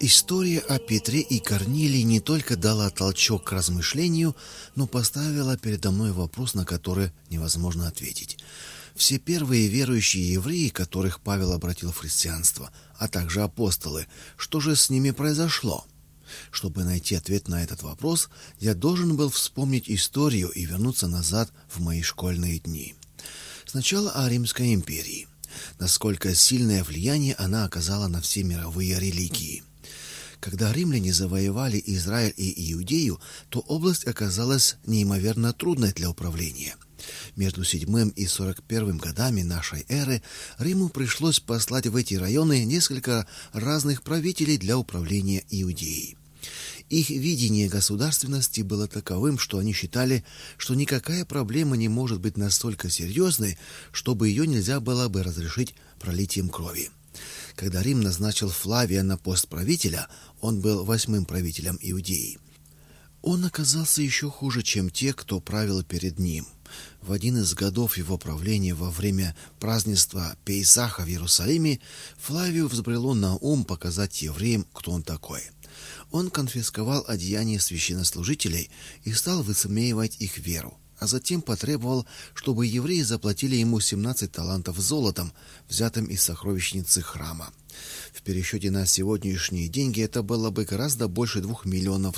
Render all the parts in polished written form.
История о Петре и Корнилии не только дала толчок к размышлению, но поставила передо мной вопрос, на который невозможно ответить. Все первые верующие евреи, которых Павел обратил в христианство, а также апостолы, что же с ними произошло? Чтобы найти ответ на этот вопрос, я должен был вспомнить историю и вернуться назад в мои школьные дни. Сначала о Римской империи. Насколько сильное влияние она оказала на все мировые религии. Когда римляне завоевали Израиль и Иудею, то область оказалась неимоверно трудной для управления. Между 7 и 41 годами нашей эры Риму пришлось послать в эти районы несколько разных правителей для управления Иудеей. Их видение государственности было таковым, что они считали, что никакая проблема не может быть настолько серьезной, чтобы ее нельзя было бы разрешить пролитием крови. Когда Рим назначил Флавия на пост правителя, он был 8-м правителем Иудеи. Он оказался еще хуже, чем те, кто правил перед ним. В один из годов его правления во время празднества Пейсаха в Иерусалиме Флавию взбрело на ум показать евреям, кто он такой. Он конфисковал одеяния священнослужителей и стал высмеивать их веру, а затем потребовал, чтобы евреи заплатили ему 17 талантов золотом, взятым из сокровищницы храма. В пересчете на сегодняшние деньги это было бы гораздо больше $2 миллионов.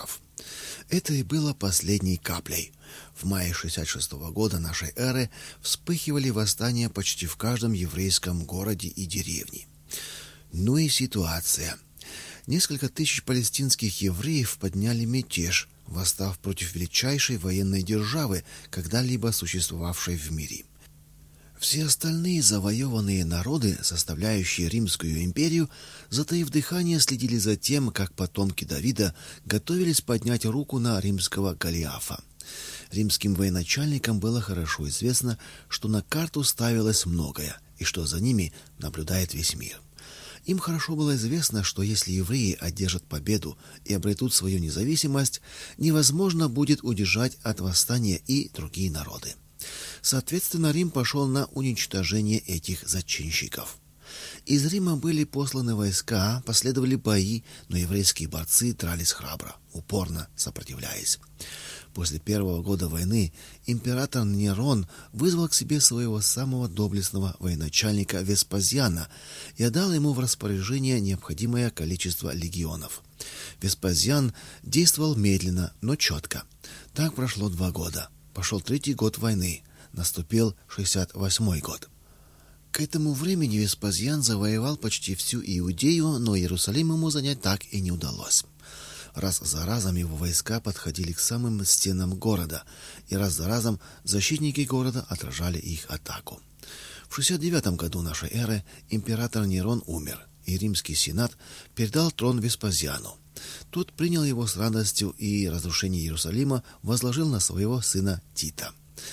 Это и было последней каплей. В мае 66 года нашей эры вспыхивали восстания почти в каждом еврейском городе и деревне. Ну и ситуация. Несколько тысяч палестинских евреев подняли мятеж, восстав против величайшей военной державы, когда-либо существовавшей в мире. Все остальные завоеванные народы, составляющие Римскую империю, затаив дыхание, следили за тем, как потомки Давида готовились поднять руку на римского Голиафа. Римским военачальникам было хорошо известно, что на карту ставилось многое, и что за ними наблюдает весь мир. Им хорошо было известно, что если евреи одержат победу и обретут свою независимость, невозможно будет удержать от восстания и другие народы. Соответственно, Рим пошел на уничтожение этих зачинщиков. Из Рима были посланы войска, последовали бои, но еврейские борцы дрались храбро, упорно сопротивляясь. После первого года войны император Нерон вызвал к себе своего самого доблестного военачальника Веспасиана и отдал ему в распоряжение необходимое количество легионов. Веспасиан действовал медленно, но четко. Так прошло 2 года. Пошел 3-й год войны. Наступил 68-й год. К этому времени Веспасиан завоевал почти всю Иудею, но Иерусалим ему занять так и не удалось. Раз за разом его войска подходили к самым стенам города, и раз за разом защитники города отражали их атаку. В 69 году нашей эры император Нерон умер, и римский сенат передал трон Веспасиану. Тот принял его с радостью и разрушение Иерусалима возложил на своего сына Тита.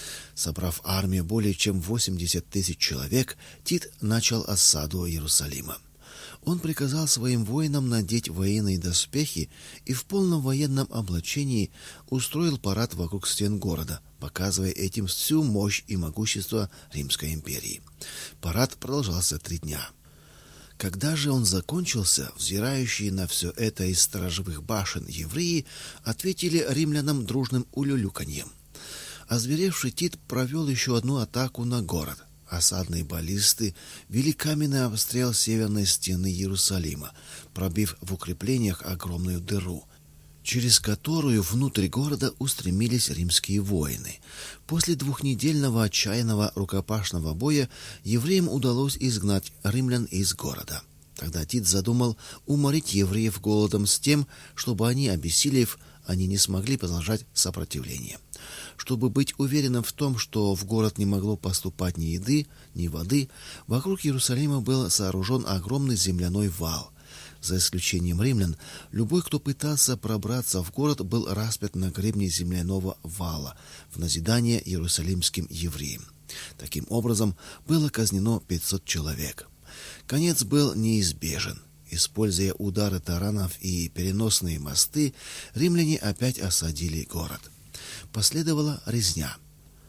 Собрав армию более чем 80 тысяч человек, Тит начал осаду Иерусалима. Он приказал своим воинам надеть военные доспехи и в полном военном облачении устроил парад вокруг стен города, показывая этим всю мощь и могущество Римской империи. Парад продолжался 3 дня. Когда же он закончился, взирающие на все это из сторожевых башен евреи ответили римлянам дружным улюлюканьем. Озверевший Тит провел еще одну атаку на город. Осадные баллисты вели каменный обстрел северной стены Иерусалима, пробив в укреплениях огромную дыру, через которую внутрь города устремились римские воины. После 2-недельного отчаянного рукопашного боя евреям удалось изгнать римлян из города. Тогда Тит задумал уморить евреев голодом с тем, чтобы они, обессилев, они не смогли продолжать сопротивление. Чтобы быть уверенным в том, что в город не могло поступать ни еды, ни воды, вокруг Иерусалима был сооружен огромный земляной вал. За исключением римлян, любой, кто пытался пробраться в город, был распят на гребне земляного вала в назидание иерусалимским евреям. Таким образом, было казнено 500 человек. Конец был неизбежен. Используя удары таранов и переносные мосты, римляне опять осадили город. Последовала резня.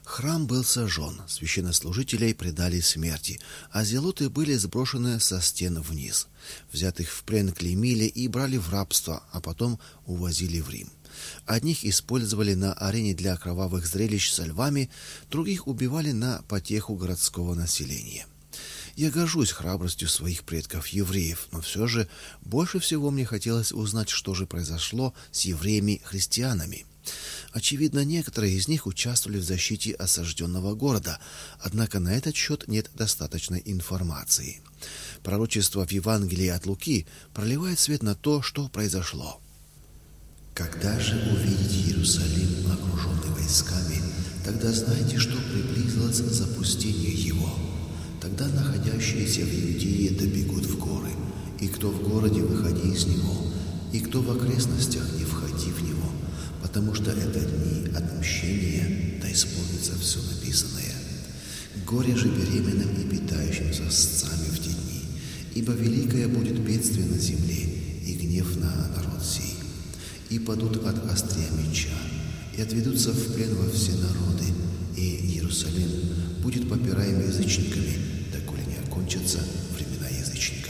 Храм был сожжен, священнослужителей предали смерти, а зелоты были сброшены со стен вниз. Взятых в плен клеймили и брали в рабство, а потом увозили в Рим. Одних использовали на арене для кровавых зрелищ со львами, других убивали на потеху городского населения. Я горжусь храбростью своих предков-евреев, но все же больше всего мне хотелось узнать, что же произошло с евреями-христианами. Очевидно, некоторые из них участвовали в защите осажденного города, однако на этот счет нет достаточной информации. Пророчество в Евангелии от Луки проливает свет на то, что произошло. «Когда же увидите Иерусалим, окруженный войсками, тогда знайте, что приблизилось запустение его. Тогда находящиеся в Иудее добегут в горы, и кто в городе, выходи из него, и кто в окрестностях, не входи в него, потому что это дни отмщения, да исполнится все написанное. Горе же беременным и питающим сосцами в те дни, ибо великое будет бедствие на земле и гнев на народ сей. И падут от острия меча, и отведутся в плен во все народы, и Иерусалим будет попираем язычниками, доколе не окончатся времена язычников».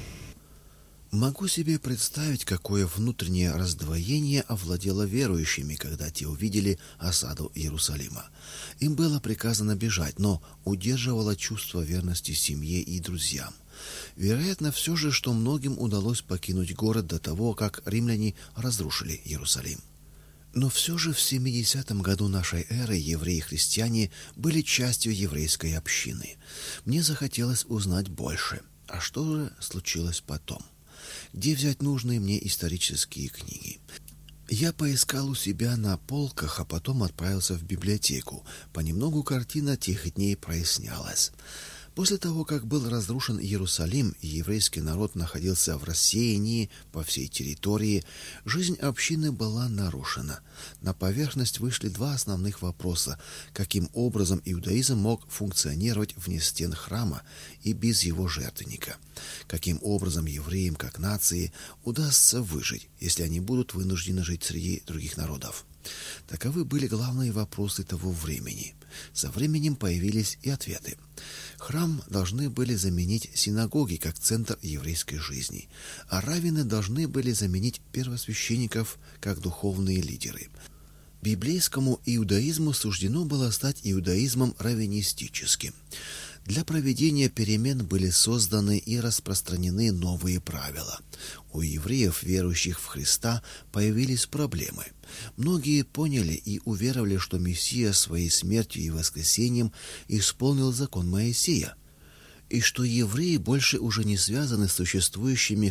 Могу себе представить, какое внутреннее раздвоение овладело верующими, когда те увидели осаду Иерусалима. Им было приказано бежать, но удерживало чувство верности семье и друзьям. Вероятно, все же, что многим удалось покинуть город до того, как римляне разрушили Иерусалим. Но все же в 70-м году нашей эры евреи-христиане были частью еврейской общины. Мне захотелось узнать больше. А что же случилось потом? Где взять нужные мне исторические книги? Я поискал у себя на полках, а потом отправился в библиотеку. Понемногу картина тех дней прояснялась. После того, как был разрушен Иерусалим и еврейский народ находился в рассеянии по всей территории, жизнь общины была нарушена. На поверхность вышли два основных вопроса: каким образом иудаизм мог функционировать вне стен храма и без его жертвенника? Каким образом евреям как нации удастся выжить, если они будут вынуждены жить среди других народов? Таковы были главные вопросы того времени. Со временем появились и ответы. Храм должны были заменить синагоги как центр еврейской жизни, а раввины должны были заменить первосвященников как духовные лидеры. Библейскому иудаизму суждено было стать иудаизмом раввинистическим. Для проведения перемен были созданы и распространены новые правила. У евреев, верующих в Христа, появились проблемы. Многие поняли и уверовали, что Мессия своей смертью и воскресением исполнил закон Моисея, и что евреи больше уже не связаны с существующими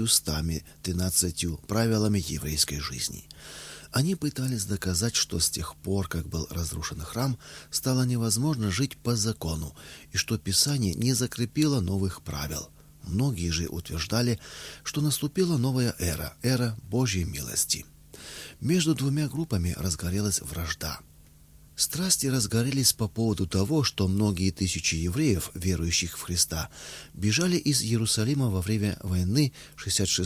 613 правилами еврейской жизни. Они пытались доказать, что с тех пор, как был разрушен храм, стало невозможно жить по закону, и что Писание не закрепило новых правил. Многие же утверждали, что наступила новая эра, эра Божьей милости. Между двумя группами разгорелась вражда. Страсти разгорелись по поводу того, что многие тысячи евреев, верующих в Христа, бежали из Иерусалима во время войны в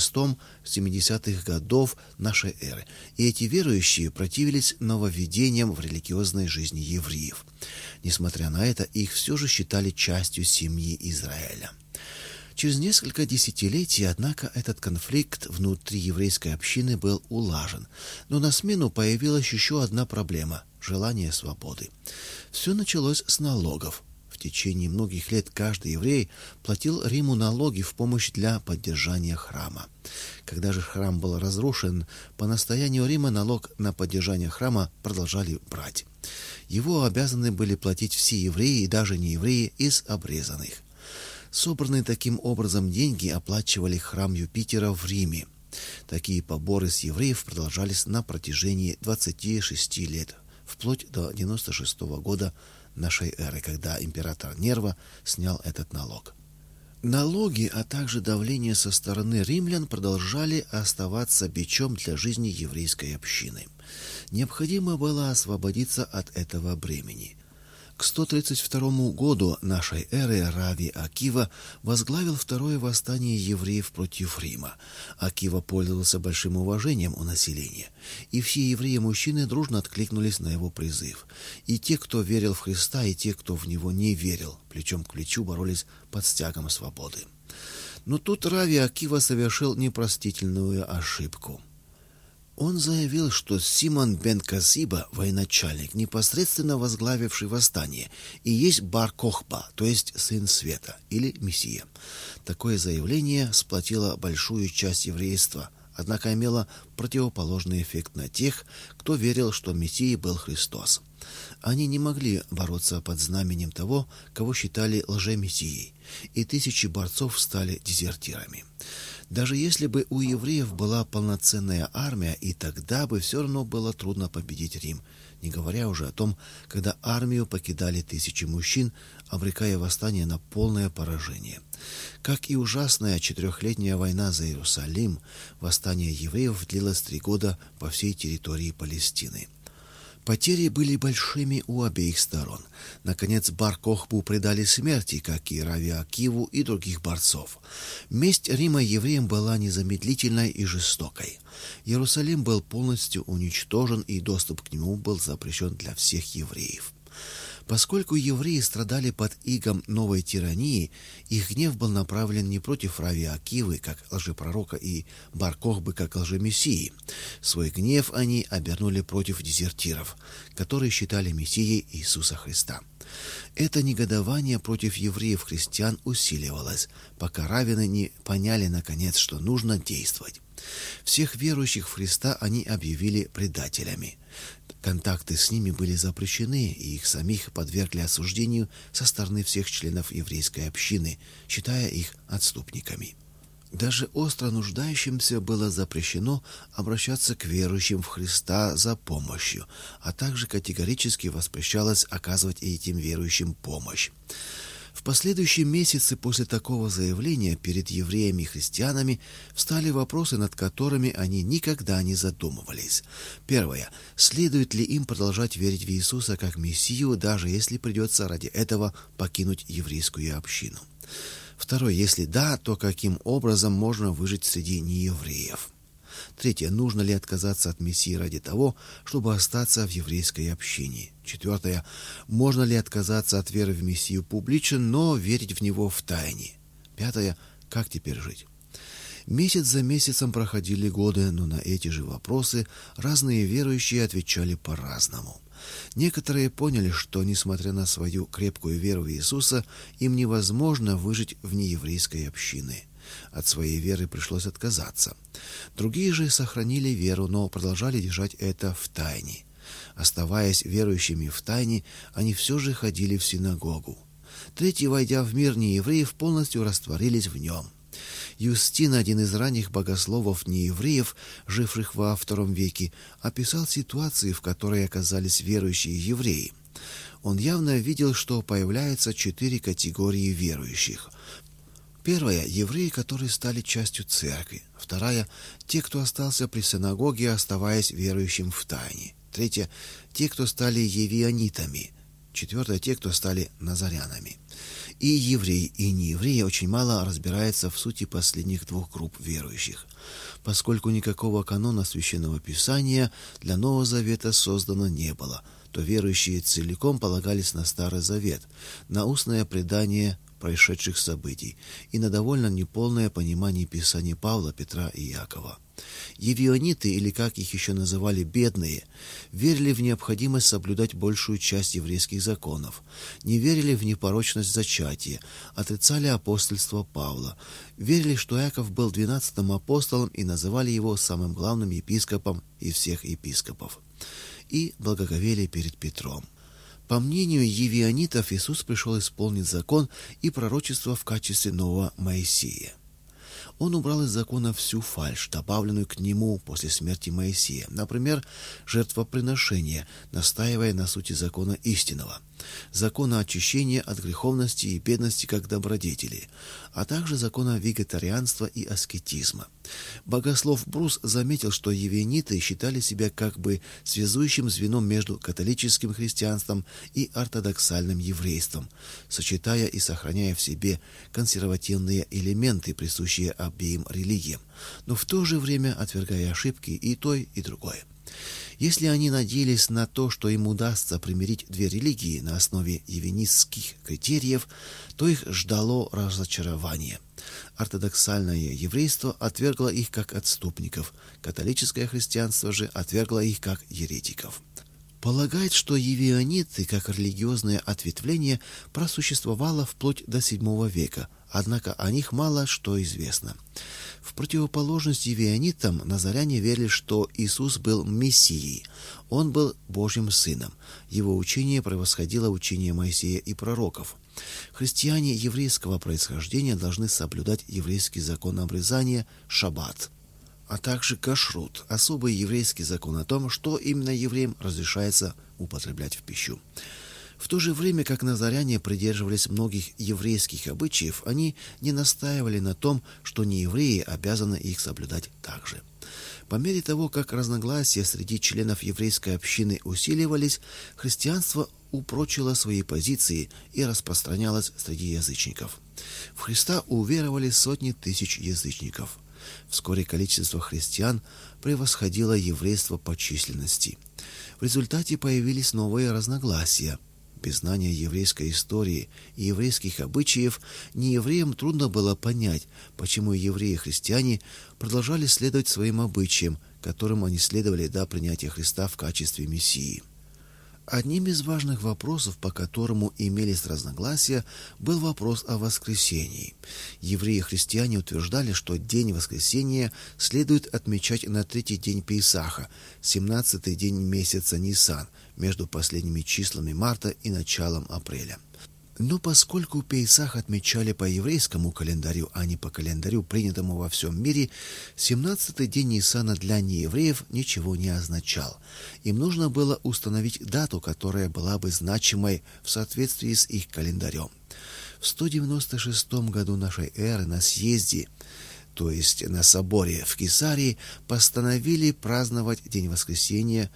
66-70-х годов нашей эры, и эти верующие противились нововведениям в религиозной жизни евреев. Несмотря на это, их все же считали частью семьи Израиля. Через несколько десятилетий, однако, этот конфликт внутри еврейской общины был улажен, но на смену появилась еще одна проблема – желание свободы. Все началось с налогов. В течение многих лет каждый еврей платил Риму налоги в помощь для поддержания храма. Когда же храм был разрушен, по настоянию Рима налог на поддержание храма продолжали брать. Его обязаны были платить все евреи и даже неевреи из обрезанных. Собранные таким образом деньги оплачивали храм Юпитера в Риме. Такие поборы с евреев продолжались на протяжении 26 лет, вплоть до 96 года нашей эры, когда император Нерва снял этот налог. Налоги, а также давление со стороны римлян продолжали оставаться бичом для жизни еврейской общины. Необходимо было освободиться от этого бремени. К 132 году нашей эры Рави Акива возглавил второе восстание евреев против Рима. Акива пользовался большим уважением у населения, и все евреи-мужчины дружно откликнулись на его призыв. И те, кто верил в Христа, и те, кто в него не верил, плечом к плечу боролись под стягом свободы. Но тут Рави Акива совершил непростительную ошибку. Он заявил, что Симон бен Касиба, военачальник, непосредственно возглавивший восстание, и есть Бар-Кохба, то есть Сын Света, или Мессия. Такое заявление сплотило большую часть еврейства, однако имело противоположный эффект на тех, кто верил, что Мессией был Христос. Они не могли бороться под знаменем того, кого считали лжемессией, и тысячи борцов стали дезертирами. Даже если бы у евреев была полноценная армия, и тогда бы все равно было трудно победить Рим, не говоря уже о том, когда армию покидали тысячи мужчин, обрекая восстание на полное поражение. Как и ужасная 4-летняя война за Иерусалим, восстание евреев длилось 3 года по всей территории Палестины. Потери были большими у обеих сторон. Наконец, Бар-Кохбу предали смерти, как и Рави Акиву и других борцов. Месть Рима евреям была незамедлительной и жестокой. Иерусалим был полностью уничтожен, и доступ к нему был запрещен для всех евреев. Поскольку евреи страдали под игом новой тирании, их гнев был направлен не против Рави Акивы, как лжепророка, и Бар-Кохбы, как лжемессии. Свой гнев они обернули против дезертиров, которые считали мессией Иисуса Христа. Это негодование против евреев-христиан усиливалось, пока раввины не поняли наконец, что нужно действовать. Всех верующих в Христа они объявили предателями. Контакты с ними были запрещены, и их самих подвергли осуждению со стороны всех членов еврейской общины, считая их отступниками. Даже остро нуждающимся было запрещено обращаться к верующим в Христа за помощью, а также категорически воспрещалось оказывать этим верующим помощь. В последующие месяцы после такого заявления перед евреями и христианами встали вопросы, над которыми они никогда не задумывались. Первое. Следует ли им продолжать верить в Иисуса как Мессию, даже если придется ради этого покинуть еврейскую общину? Второе. Если да, то каким образом можно выжить среди неевреев? Третье. Нужно ли отказаться от Мессии ради того, чтобы остаться в еврейской общине? Четвертое. Можно ли отказаться от веры в Мессию публично, но верить в него в тайне? Пятое. Как теперь жить? Месяц за месяцем проходили годы, но на эти же вопросы разные верующие отвечали по-разному. Некоторые поняли, что, несмотря на свою крепкую веру в Иисуса, им невозможно выжить вне еврейской общины. От своей веры пришлось отказаться. Другие же сохранили веру, но продолжали держать это в тайне. Оставаясь верующими в тайне, они все же ходили в синагогу. Третьи, войдя в мир неевреев, полностью растворились в нем. Юстин, один из ранних богословов неевреев, живших во II веке, описал ситуации, в которой оказались верующие евреи. Он явно видел, что появляются 4 категории верующих. Первая – евреи, которые стали частью церкви. Вторая – те, кто остался при синагоге, оставаясь верующим в тайне. Третья – те, кто стали евионитами. Четвертая – те, кто стали назарянами. И евреи, и неевреи очень мало разбираются в сути последних 2 групп верующих. Поскольку никакого канона Священного Писания для Нового Завета создано не было, то верующие целиком полагались на Старый Завет, на устное предание происшедших событий и на довольно неполное понимание Писаний Павла, Петра и Иакова. Евиониты, или как их еще называли бедные, верили в необходимость соблюдать большую часть еврейских законов, не верили в непорочность зачатия, отрицали апостольство Павла, верили, что Иаков был 12-м апостолом и называли его самым главным епископом из всех епископов, и благоговели перед Петром. По мнению евионитов, Иисус пришел исполнить закон и пророчество в качестве нового Моисея. Он убрал из закона всю фальшь, добавленную к нему после смерти Моисея, например, жертвоприношение, настаивая на сути закона истинного, закона очищения от греховности и бедности как добродетели, а также закона вегетарианства и аскетизма. Богослов Брус заметил, что евениты считали себя как бы связующим звеном между католическим христианством и ортодоксальным еврейством, сочетая и сохраняя в себе консервативные элементы, присущие обеим религиям, но в то же время отвергая ошибки и той, и другой. Если они надеялись на то, что им удастся примирить две религии на основе евенистских критериев, то их ждало разочарование. Ортодоксальное еврейство отвергло их как отступников, католическое христианство же отвергло их как еретиков. Полагает, что евеониты, как религиозное ответвление, просуществовало вплоть до VII века, однако о них мало что известно. В противоположность евеонитам назаряне верили, что Иисус был Мессией, Он был Божьим Сыном, Его учение превосходило учение Моисея и пророков. Христиане еврейского происхождения должны соблюдать еврейский закон обрезания шаббат, а также кашрут, особый еврейский закон о том, что именно евреям разрешается употреблять в пищу. В то же время, как назаряне придерживались многих еврейских обычаев, они не настаивали на том, что неевреи обязаны их соблюдать также. По мере того, как разногласия среди членов еврейской общины усиливались, христианство упрочило свои позиции и распространялось среди язычников. В Христа уверовали сотни тысяч язычников. Вскоре количество христиан превосходило еврейство по численности. В результате появились новые разногласия. Без знания еврейской истории и еврейских обычаев неевреям трудно было понять, почему евреи-христиане продолжали следовать своим обычаям, которым они следовали до принятия Христа в качестве Мессии. Одним из важных вопросов, по которому имелись разногласия, был вопрос о воскресении. Евреи-христиане утверждали, что день воскресения следует отмечать на третий день Пейсаха, 17-й день месяца Нисан, между последними числами марта и началом апреля. Но поскольку Пейсах отмечали по еврейскому календарю, а не по календарю, принятому во всем мире, 17-й день Нисана для неевреев ничего не означал. Им нужно было установить дату, которая была бы значимой в соответствии с их календарем. В 196 году нашей эры на съезде, то есть на соборе в Кесарии, постановили праздновать День воскресения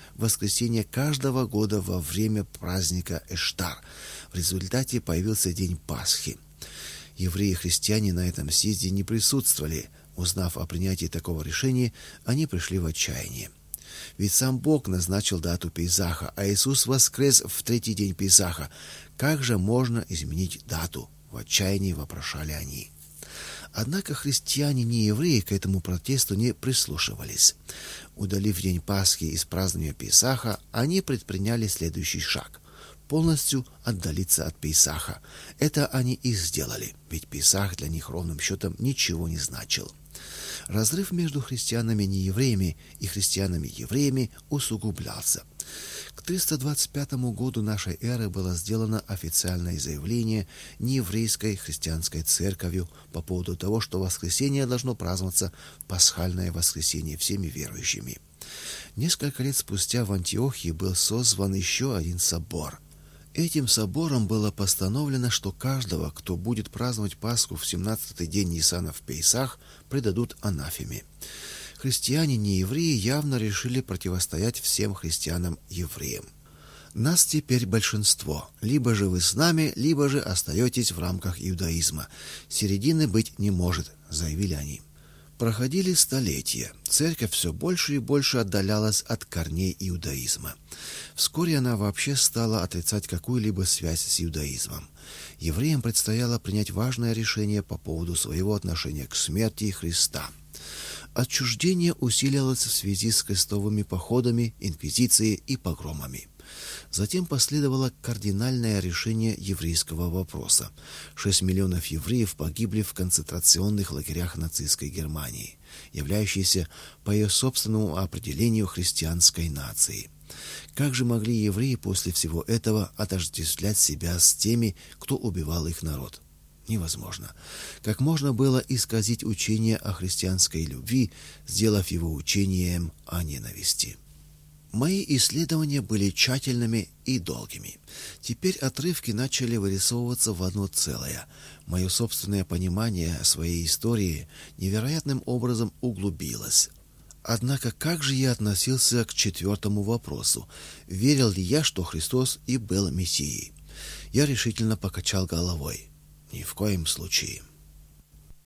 каждого года во время праздника Эштар. В результате появился День Пасхи. Евреи-христиане на этом съезде не присутствовали. Узнав о принятии такого решения, они пришли в отчаяние. Ведь сам Бог назначил дату Пейсаха, а Иисус воскрес в третий день Пейсаха. Как же можно изменить дату? В отчаянии вопрошали они. Однако христиане, не евреи, к этому протесту не прислушивались. Удалив день Пасхи из празднования Пейсаха, они предприняли следующий шаг – полностью отдалиться от Пейсаха. Это они и сделали, ведь Пейсах для них ровным счетом ничего не значил. Разрыв между христианами-неевреями и христианами-евреями усугублялся. К 325 году нашей эры было сделано официальное заявление нееврейской христианской церковью по поводу того, что воскресение должно праздноваться в пасхальное воскресенье всеми верующими. Несколько лет спустя в Антиохии был созван еще один собор. Этим собором было постановлено, что каждого, кто будет праздновать Пасху в 17-й день Нисана в Пейсах, предадут анафеме. Христиане-неевреи явно решили противостоять всем христианам-евреям. Нас теперь большинство. Либо же вы с нами, либо же остаетесь в рамках иудаизма. Середины быть не может, заявили они. Проходили столетия. Церковь все больше и больше отдалялась от корней иудаизма. Вскоре она вообще стала отрицать какую-либо связь с иудаизмом. Евреям предстояло принять важное решение по поводу своего отношения к смерти Христа. Отчуждение усилилось в связи с крестовыми походами, инквизицией и погромами. Затем последовало кардинальное решение еврейского вопроса. 6 миллионов евреев погибли в концентрационных лагерях нацистской Германии, являющейся по ее собственному определению христианской нацией. Как же могли евреи после всего этого отождествлять себя с теми, кто убивал их народ? Невозможно. Как можно было исказить учение о христианской любви, сделав его учением о ненависти? Мои исследования были тщательными и долгими. Теперь отрывки начали вырисовываться в одно целое. Мое собственное понимание своей истории невероятным образом углубилось. Однако как же я относился к четвертому вопросу? Верил ли я, что Христос и был Мессией? Я решительно покачал головой. Ни в коем случае.